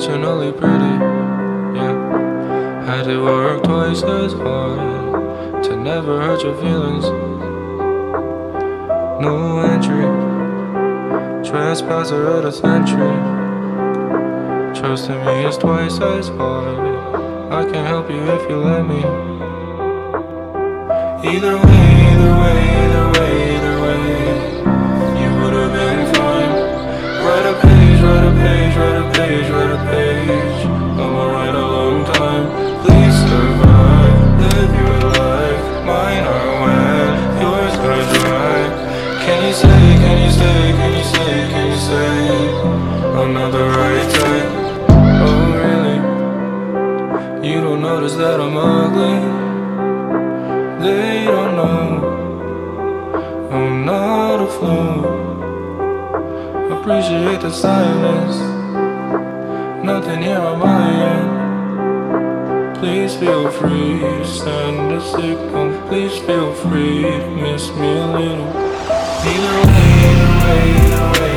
unconventionally pretty. Yeah, had to work twice as hard to never hurt your feelings. No entry, trespasser at a century. Trusting me is twice as hard. I can help you if you let me. Either way, either way, either way, either way, you would have been fine. Write a page, write a page, write a page, write a page. I'ma write a long time. Please survive, live your life. Mine are wet, yours are dry. Can you say, can you say, can you say, can you say I'm not the right type? Oh really? You don't notice that I'm ugly? They don't know I'm not a fool. Appreciate the silence. Nothing here on my end. Please feel free to send a signal. Please feel free to miss me a little. Either way, either way, either way.